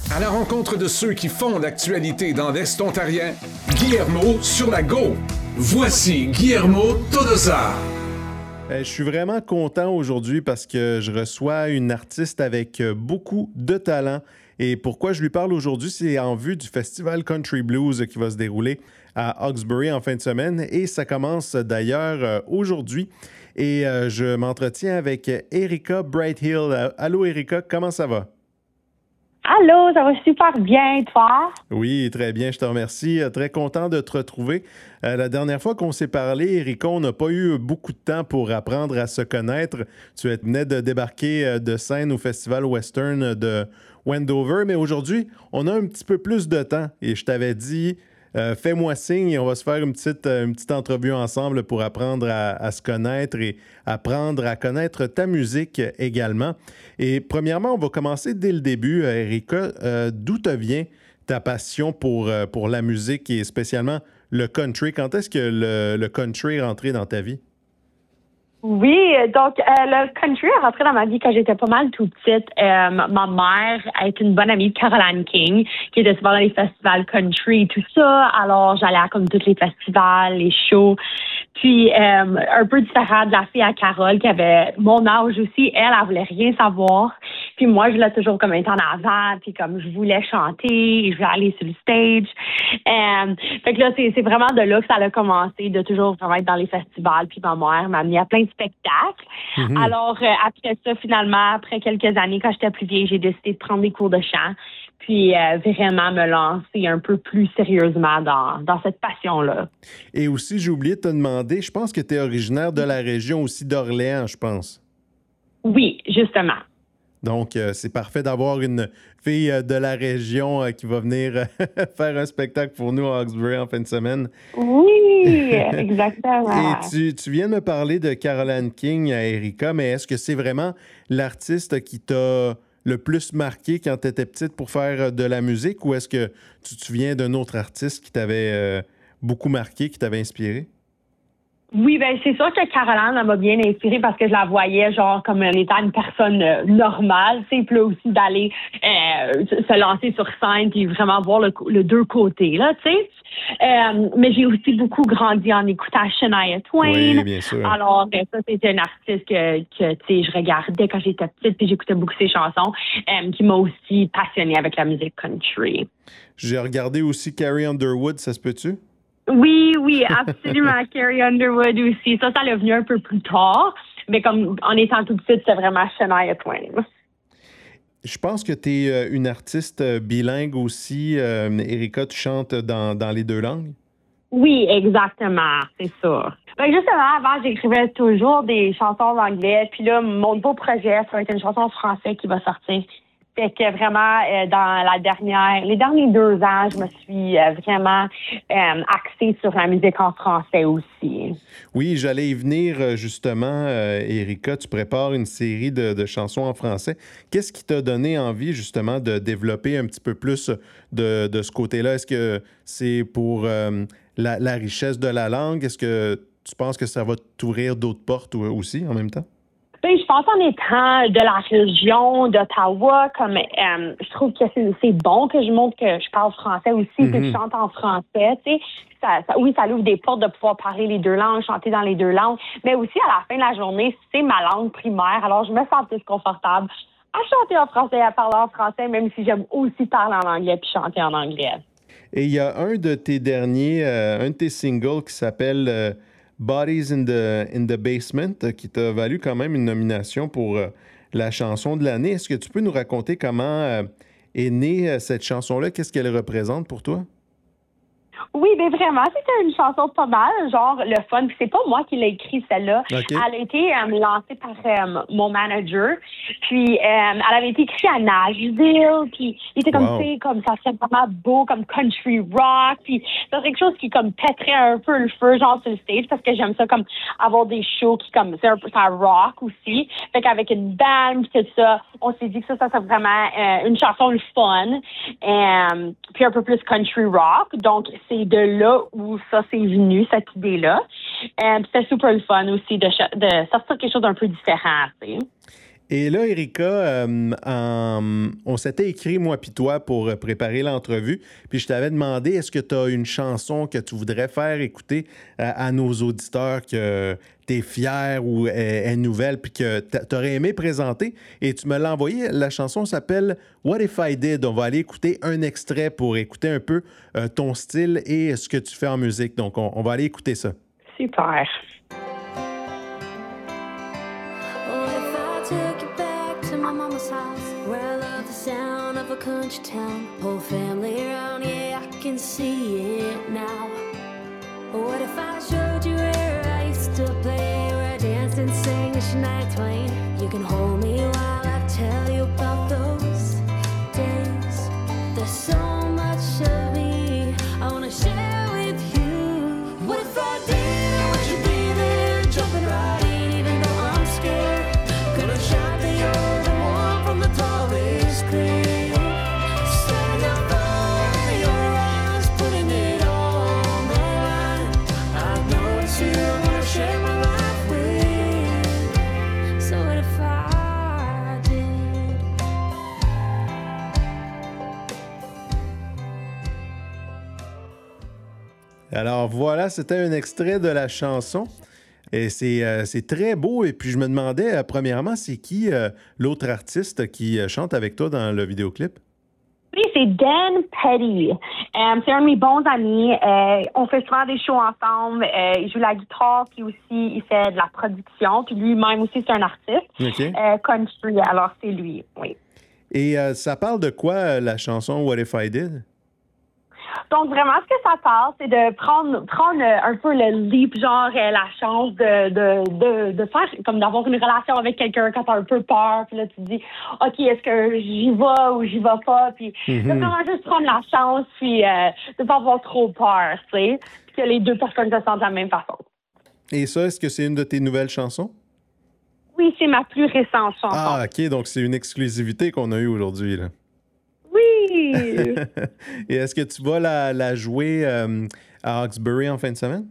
À la rencontre de ceux qui font l'actualité dans l'Est ontarien, Guillermo sur la Go. Voici Guillermo Todosar. Je suis vraiment content aujourd'hui parce que je reçois une artiste avec beaucoup de talent. Et pourquoi je lui parle aujourd'hui, c'est en vue du Festival Country Blues qui va se dérouler à Hawkesbury en fin de semaine. Et ça commence d'ailleurs aujourd'hui. Et je m'entretiens avec Erika Brighthill. Allô Erika, comment ça va? Allô, ça va super bien, toi? Oui, très bien, je te remercie. Très content de te retrouver. La dernière fois qu'on s'est parlé, Erika, on n'a pas eu beaucoup de temps pour apprendre à se connaître. Tu venais de débarquer de scène au Festival Western de Wendover, mais aujourd'hui, on a un petit peu plus de temps et je t'avais dit, fais-moi signe et on va se faire une petite entrevue ensemble pour apprendre à se connaître et apprendre à connaître ta musique également. Et premièrement, on va commencer dès le début. Erika, d'où te vient ta passion pour la musique et spécialement le country? Quand est-ce que le country est rentré dans ta vie? Oui, donc le country est rentré dans ma vie quand j'étais pas mal toute petite. Ma mère est une bonne amie de Caroline King, qui était souvent dans les festivals country et tout ça. Alors, j'allais à comme tous les festivals, les shows. Puis, un peu différent de la fille à Carole, qui avait mon âge aussi. Elle voulait rien savoir. Puis moi, je l'ai toujours comme été en avant, puis comme je voulais chanter, je voulais aller sur le stage. Fait que là, c'est vraiment de là que ça a commencé, de toujours vraiment être dans les festivals. Puis ma mère m'a amené à plein de spectacles. Mm-hmm. Alors, après ça, finalement, après quelques années, quand j'étais plus vieille, j'ai décidé de prendre des cours de chant, puis vraiment me lancer un peu plus sérieusement dans cette passion-là. Et aussi, j'ai oublié de te demander, je pense que tu es originaire de la région aussi d'Orléans, je pense. Oui, justement. Donc, c'est parfait d'avoir une fille de la région qui va venir faire un spectacle pour nous à Hawkesbury en fin de semaine. Oui, exactement. Et tu viens de me parler de Caroline King à Erika, mais est-ce que c'est vraiment l'artiste qui t'a le plus marqué quand tu étais petite pour faire de la musique ou est-ce que tu te souviens d'un autre artiste qui t'avait beaucoup marqué, qui t'avait inspiré? Oui, ben c'est sûr que Caroline m'a bien inspirée parce que je la voyais genre comme elle étant une personne normale, tu sais, puis aussi d'aller se lancer sur scène puis vraiment voir le deux côtés là, tu sais. Mais j'ai aussi beaucoup grandi en écoutant Shania Twain. Oui, bien sûr. Alors ça c'était une artiste que tu sais je regardais quand j'étais petite puis j'écoutais beaucoup ses chansons, qui m'a aussi passionnée avec la musique country. J'ai regardé aussi Carrie Underwood, ça se peut-tu? Oui, absolument. Carrie Underwood aussi. Ça l'est venu un peu plus tard. Mais comme en étant tout petite, c'était vraiment Shania Twain. Je pense que tu es une artiste bilingue aussi. Erika, tu chantes dans les deux langues? Oui, exactement. C'est ça. Ben justement, avant, j'écrivais toujours des chansons en anglais. Puis là, mon nouveau projet, ça va être une chanson en français qui va sortir. Fait que vraiment, dans les derniers 2 ans, je me suis vraiment axée sur la musique en français aussi. Oui, j'allais y venir justement, Erika. Tu prépares une série de chansons en français. Qu'est-ce qui t'a donné envie justement de développer un petit peu plus de ce côté-là? Est-ce que c'est pour la richesse de la langue? Est-ce que tu penses que ça va t'ouvrir d'autres portes aussi en même temps? Je pense en étant de la région d'Ottawa, comme je trouve que c'est bon que je montre que je parle français aussi, que je chante en français, tu sais. Oui, ça ouvre des portes de pouvoir parler les deux langues, chanter dans les deux langues, mais aussi à la fin de la journée, c'est ma langue primaire, alors je me sens plus confortable à chanter en français, à parler en français, même si j'aime aussi parler en anglais puis chanter en anglais. Et il y a un de tes singles qui s'appelle Bodies in the Basement, qui t'a valu quand même une nomination pour la chanson de l'année. Est-ce que tu peux nous raconter comment est née cette chanson-là? Qu'est-ce qu'elle représente pour toi? Oui, mais vraiment, c'était une chanson pas mal, genre le fun. Puis c'est pas moi qui l'ai écrit celle-là. Okay. Elle a été lancée par mon manager. Puis elle avait été écrite à Nashville. Puis il était comme, tu sais, comme ça serait vraiment beau, comme country rock. Puis c'est quelque chose qui comme pèterait un peu le feu, genre sur le stage, parce que j'aime ça comme avoir des shows qui comme c'est un peu ça rock aussi. Fait qu'avec une band puis tout ça, on s'est dit que ça serait vraiment une chanson le fun. Puis un peu plus country rock. Donc c'est de là où ça s'est venu, cette idée-là. C'était super le fun aussi de sortir quelque chose d'un peu différent, tu sais. Et là, Erika, on s'était écrit, moi puis toi, pour préparer l'entrevue. Puis je t'avais demandé, est-ce que tu as une chanson que tu voudrais faire écouter à nos auditeurs que tu es fier ou est nouvelle puis que tu aurais aimé présenter? Et tu me l'as envoyé. La chanson s'appelle What If I Did? On va aller écouter un extrait pour écouter un peu ton style et ce que tu fais en musique. Donc, on va aller écouter ça. Super. Took you back to my mama's house, where I love the sound of a country town. Whole family around, yeah, I can see it now. What if I showed you where I used to play, where I danced and sang a Shania Twain? You can hold me while I tell you about those days. There's so much of me I wanna share with you. What if I did? Would you be there, jumping right in, even though I'm scared? Shout the old and warm from the tallest cliff. Setting a fire in your eyes, putting it all on the line. I know it's you I wanna share my life with. So what if I did? Alors voilà, c'était un extrait de la chanson. Et c'est très beau. Et puis, je me demandais, premièrement, c'est qui l'autre artiste qui chante avec toi dans le vidéoclip? Oui, c'est Dan Petty. C'est un de mes bons amis. On fait souvent des shows ensemble. Il joue la guitare, puis aussi, il fait de la production. Puis lui-même aussi, c'est un artiste. OK. Country, alors c'est lui, oui. Et ça parle de quoi, la chanson What If I Did? Donc, vraiment, ce que ça parle, c'est de prendre un peu le leap, genre la chance de faire, comme d'avoir une relation avec quelqu'un quand t'as un peu peur. Puis là, tu te dis, OK, est-ce que j'y vais ou j'y vais pas? Puis de vraiment juste prendre la chance, puis de pas avoir trop peur, tu sais. Puis que les deux personnes se sentent de la même façon. Et ça, est-ce que c'est une de tes nouvelles chansons? Oui, c'est ma plus récente chanson. Ah, OK, donc c'est une exclusivité qu'on a eue aujourd'hui, là. Oui! Et est-ce que tu vas la jouer à Hawkesbury en fin de semaine?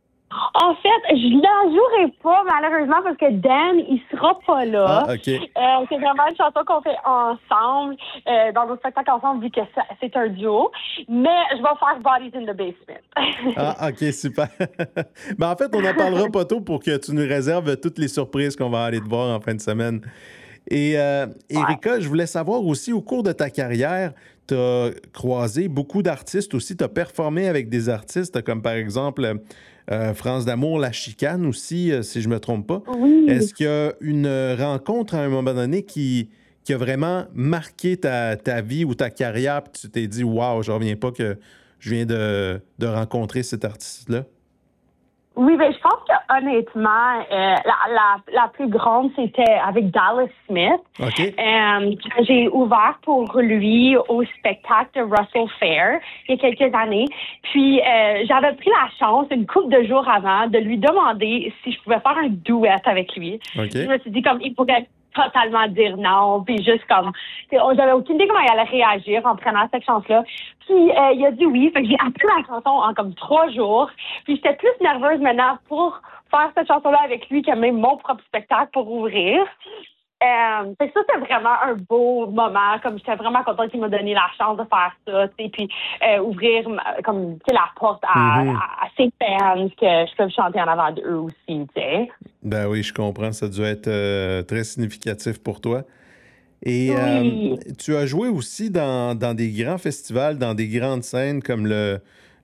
En fait, je la jouerai pas, malheureusement, parce que Dan, il sera pas là. Ah, OK. C'est vraiment une chanson qu'on fait ensemble, dans nos spectacles ensemble, vu que c'est un duo. Mais je vais faire Bodies in the Basement. Ah, OK, super. Ben, en fait, on n'en parlera pas tôt pour que tu nous réserves toutes les surprises qu'on va aller te voir en fin de semaine. Et Erika, je voulais savoir aussi, au cours de ta carrière, tu as croisé beaucoup d'artistes aussi, tu as performé avec des artistes comme par exemple France d'Amour, La Chicane aussi, si je ne me trompe pas. Oui. Est-ce qu'il y a une rencontre à un moment donné qui a vraiment marqué ta vie ou ta carrière, puis tu t'es dit « Wow, je ne reviens pas que je viens de rencontrer cet artiste-là ». Oui, ben je pense que honnêtement, la plus grande, c'était avec Dallas Smith. OK. J'ai ouvert pour lui au spectacle de Russell Fair il y a quelques années. Puis j'avais pris la chance, une couple de jours avant, de lui demander si je pouvais faire un duet avec lui. OK. Je me suis dit comme il pourrait totalement dire non, puis juste comme j'avais aucune idée comment il allait réagir en prenant cette chance-là. Puis il a dit oui, fait que j'ai appris la chanson en comme 3 jours. Puis j'étais plus nerveuse maintenant pour faire cette chanson-là avec lui que même mon propre spectacle pour ouvrir. Fait que ça, c'était vraiment un beau moment. Comme j'étais vraiment contente qu'il m'a donné la chance de faire ça, tu sais, puis ouvrir comme la porte à ses fans que je peux chanter en avant d'eux aussi, tu sais. Ben oui, je comprends. Ça doit être très significatif pour toi. Et Oui. tu as joué aussi dans des grands festivals, dans des grandes scènes comme le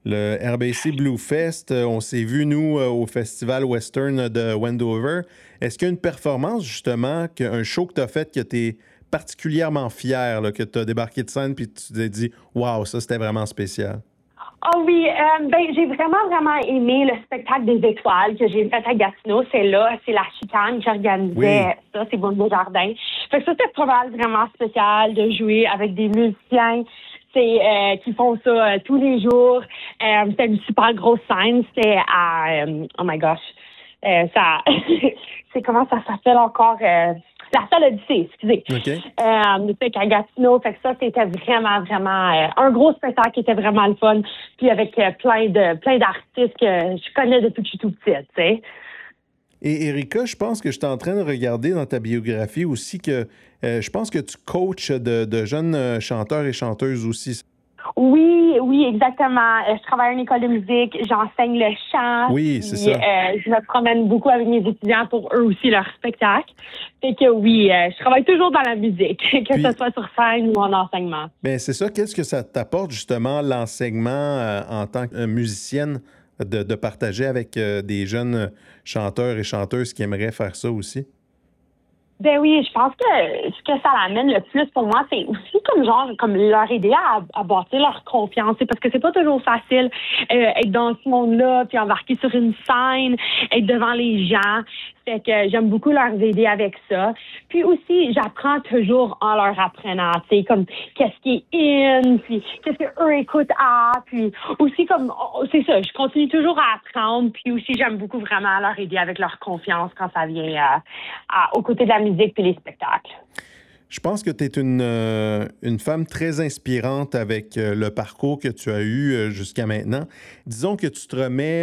RBC Blue Fest. On s'est vu, nous, au Festival Western de Wendover. Est-ce qu'il y a une performance, justement, un show que tu as fait que tu es particulièrement fier, là, que tu as débarqué de scène puis tu t'es dit « Wow, ça, c'était vraiment spécial ». Oh oui, j'ai vraiment aimé le spectacle des étoiles que j'ai fait à Gatineau. C'est La Chicane qui organisait ça, c'est Boulevard Jardin. Fait que ça, c'était vraiment spécial de jouer avec des musiciens qui font ça tous les jours. C'était une super grosse scène. C'était à oh my gosh. Ça c'est comment ça s'appelle encore? La salle Odyssée, excusez. OK. Fait qu'à Gatineau, fait que ça, c'était vraiment un gros spectacle qui était vraiment le fun. Puis avec plein d'artistes que je connais depuis que je suis toute petite, tu sais. Et Erika, je pense que je suis en train de regarder dans ta biographie aussi que je pense que tu coaches de jeunes chanteurs et chanteuses aussi. Oui, exactement. Je travaille à une école de musique, j'enseigne le chant. Oui, c'est ça. Je me promène beaucoup avec mes étudiants pour eux aussi leur spectacle. Fait que oui, je travaille toujours dans la musique, que ce soit sur scène ou en enseignement. Bien, c'est ça. Qu'est-ce que ça t'apporte justement l'enseignement en tant que musicienne de partager avec des jeunes chanteurs et chanteuses qui aimeraient faire ça aussi? Ben oui, je pense que ce que ça l'amène le plus pour moi, c'est aussi comme leur aider à bâtir leur confiance. Parce que c'est pas toujours facile être dans ce monde-là, puis embarquer sur une scène, être devant les gens. Fait que j'aime beaucoup leur aider avec ça. Puis aussi, j'apprends toujours en leur apprenant, tu sais, comme qu'est-ce qui est in, puis qu'est-ce qu'eux écoutent puis aussi c'est ça, je continue toujours à apprendre, puis aussi j'aime beaucoup vraiment leur aider avec leur confiance quand ça vient aux côtés de la musique puis les spectacles. Je pense que tu es une femme très inspirante avec le parcours que tu as eu jusqu'à maintenant. Disons que tu te remets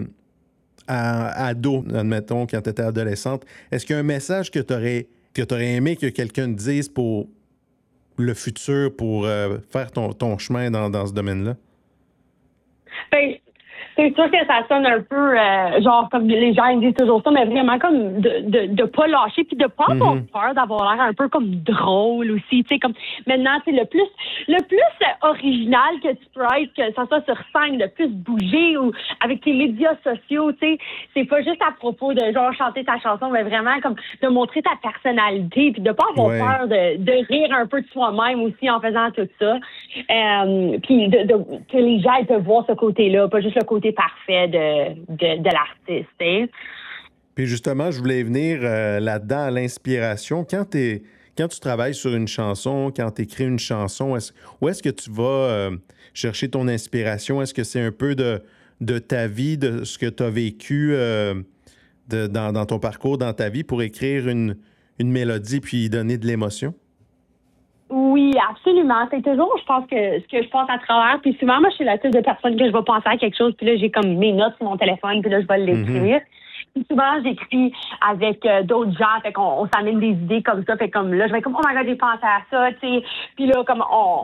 à ado, admettons, quand tu étais adolescente. Est-ce qu'il y a un message que tu aurais aimé que quelqu'un te dise pour le futur, pour faire ton chemin dans ce domaine-là? Ben, c'est sûr que ça sonne un peu genre comme les gens ils disent toujours ça, mais vraiment comme de pas lâcher puis de pas avoir peur, d'avoir l'air un peu comme drôle aussi, tu sais, comme maintenant c'est le plus original que tu peux être, que ça soit sur scène, le plus bouger ou avec tes médias sociaux, tu sais, c'est pas juste à propos de genre chanter ta chanson, mais vraiment comme de montrer ta personnalité puis de pas avoir peur de rire un peu de soi-même aussi en faisant tout ça, puis que les gens ils peuvent voir ce côté-là, pas juste le côté parfait de l'artiste. Hein? Puis justement, je voulais venir là-dedans à l'inspiration. Quand tu travailles sur une chanson, quand tu écris une chanson, où est-ce que tu vas chercher ton inspiration? Est-ce que c'est un peu de ta vie, de ce que tu as vécu dans ton parcours, dans ta vie, pour écrire une mélodie puis y donner de l'émotion? Oui, absolument. C'est toujours, je pense que ce que je passe à travers. Puis souvent, moi, je suis la type de personne que je vais penser à quelque chose, puis là, j'ai comme mes notes sur mon téléphone, puis là, je vais l'écrire. Puis souvent, j'écris avec d'autres gens, fait qu'on s'amène des idées comme ça, fait comme là, je vais comme, oh my God, j'ai pensé à ça, tu sais. Puis là, comme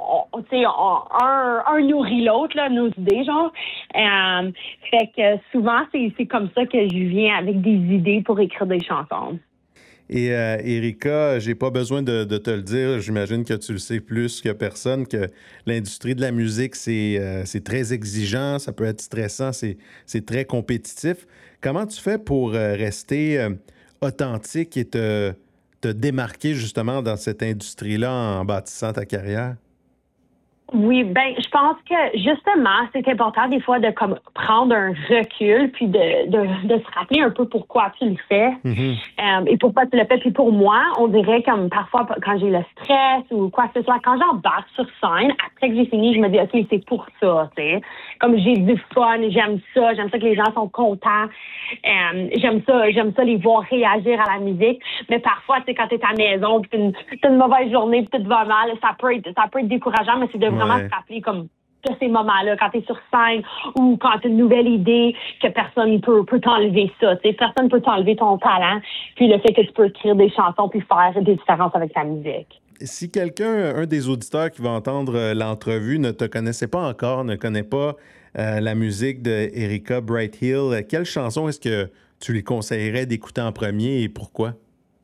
un nourrit l'autre, là, nos idées, genre. Fait que souvent, c'est comme ça que je viens avec des idées pour écrire des chansons. Et Erika, j'ai pas besoin de te le dire, j'imagine que tu le sais plus que personne, que l'industrie de la musique, c'est très exigeant, ça peut être stressant, c'est très compétitif. Comment tu fais pour rester authentique et te démarquer justement dans cette industrie-là en bâtissant ta carrière? Oui, ben je pense que justement, c'est important des fois de comme prendre un recul puis de se rappeler un peu pourquoi tu le fais et pourquoi tu le fais. Puis pour moi, on dirait comme parfois quand j'ai le stress ou quoi que ce soit, quand j'embarque sur scène, après que j'ai fini, je me dis OK, c'est pour ça, tu sais. Comme j'ai du fun, j'aime ça que les gens sont contents. J'aime ça les voir réagir à la musique. Mais parfois, tu sais, quand t'es à la maison puis t'as une mauvaise journée puis tout va mal, ça peut être décourageant, mais c'est de vraiment se rappeler comme de ces moments-là, quand tu es sur scène ou quand tu as une nouvelle idée, que personne peut t'enlever ça. T'sais. Personne ne peut t'enlever ton talent, puis le fait que tu peux écrire des chansons puis faire des différences avec ta musique. Si quelqu'un, un des auditeurs qui va entendre l'entrevue, ne te connaissait pas encore, ne connaît pas la musique de Erika Brighthill, quelle chanson est-ce que tu lui conseillerais d'écouter en premier et pourquoi?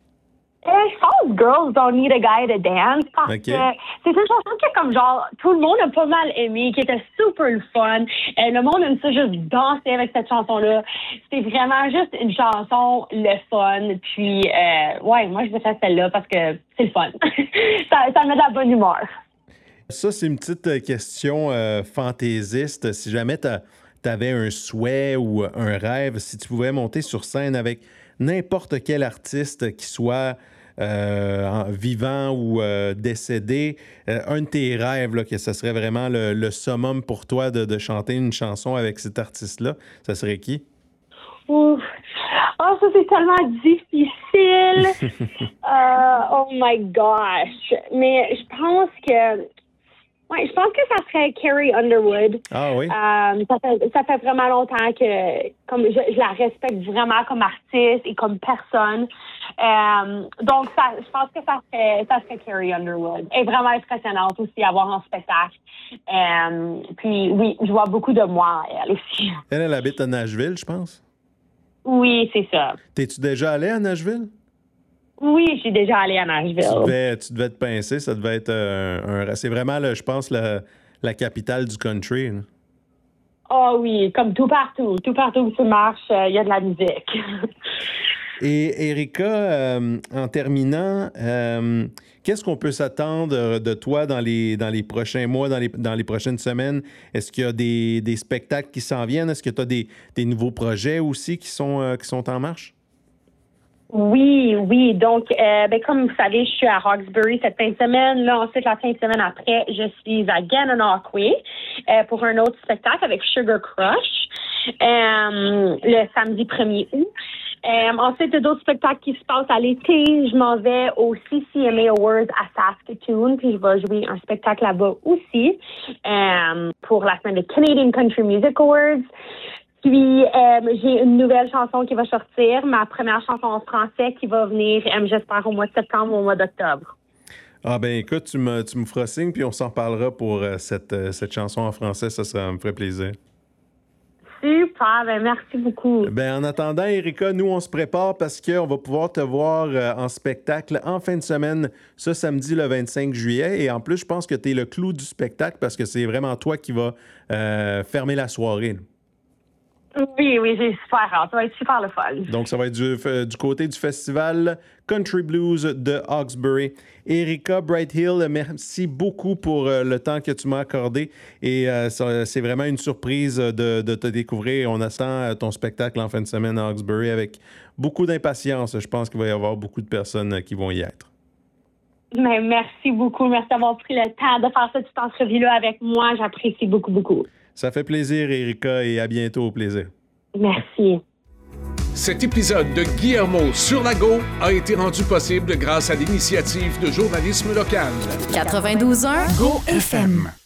Je pense Girls Don't Need a Guy to Dance parce que c'est une chanson qui est comme genre tout le monde a pas mal aimé, qui était super le fun. Le monde aime ça juste danser avec cette chanson-là. C'est vraiment juste une chanson le fun. Puis moi je vais faire celle-là parce que c'est le fun. ça met de la bonne humeur. Ça, c'est une petite question fantaisiste. Si jamais tu avais un souhait ou un rêve, si tu pouvais monter sur scène avec n'importe quel artiste qui soit vivant ou décédé, un de tes rêves, là, que ce serait vraiment le summum pour toi de chanter une chanson avec cet artiste-là, ça serait qui? Ouf. Oh, ça, c'est tellement difficile. Oh my gosh. Mais je pense que Oui, je pense que ça serait Carrie Underwood. Ah oui? Ça fait vraiment longtemps que comme je la respecte vraiment comme artiste et comme personne. Donc, je pense que ça serait Carrie Underwood. Elle est vraiment impressionnante aussi à voir en spectacle. Puis oui, je vois beaucoup de moi elle aussi. Elle habite à Nashville, je pense. Oui, c'est ça. T'es-tu déjà allé à Nashville? Oui, je suis déjà allée à Nashville. Tu devais te pincer, ça devait être c'est vraiment, je pense, la capitale du country. Oh oui, comme tout partout où tu marches, il y a de la musique. Et Erika, en terminant, qu'est-ce qu'on peut s'attendre de toi dans les prochains mois, dans les prochaines semaines? Est-ce qu'il y a des spectacles qui s'en viennent? Est-ce que tu as des nouveaux projets aussi qui sont en marche? Oui. Donc, comme vous savez, je suis à Hawkesbury cette fin de semaine. Là, ensuite, la fin de semaine après, je suis à Gananoque pour un autre spectacle avec Sugar Crush le samedi 1er août. Ensuite, il y a d'autres spectacles qui se passent à l'été. Je m'en vais au CCMA Awards à Saskatoon, puis je vais jouer un spectacle là-bas aussi pour la semaine des Canadian Country Music Awards. Puis, j'ai une nouvelle chanson qui va sortir, ma première chanson en français qui va venir, j'espère, au mois de septembre ou au mois d'octobre. Ah ben écoute, tu me feras signe, puis on s'en parlera pour cette chanson en français, ça me ferait plaisir. Super, ben merci beaucoup. Ben en attendant, Erika, nous, on se prépare parce qu'on va pouvoir te voir en spectacle en fin de semaine, ce samedi, le 25 juillet. Et en plus, je pense que tu es le clou du spectacle parce que c'est vraiment toi qui vas fermer la soirée. Oui, j'ai super hâte. Ça va être super le fun. Donc, ça va être du côté du festival Country Blues de Hawkesbury. Erika Brighthill, merci beaucoup pour le temps que tu m'as accordé. Et c'est vraiment une surprise de te découvrir. On attend ton spectacle en fin de semaine à Hawkesbury avec beaucoup d'impatience. Je pense qu'il va y avoir beaucoup de personnes qui vont y être. Mais merci beaucoup. Merci d'avoir pris le temps de faire cette petite entrevue-là avec moi. J'apprécie beaucoup, beaucoup. Ça fait plaisir, Erika, et à bientôt, au plaisir. Merci. Cet épisode de Guillermo sur la Go a été rendu possible grâce à l'initiative de journalisme local. 92.1 Go FM.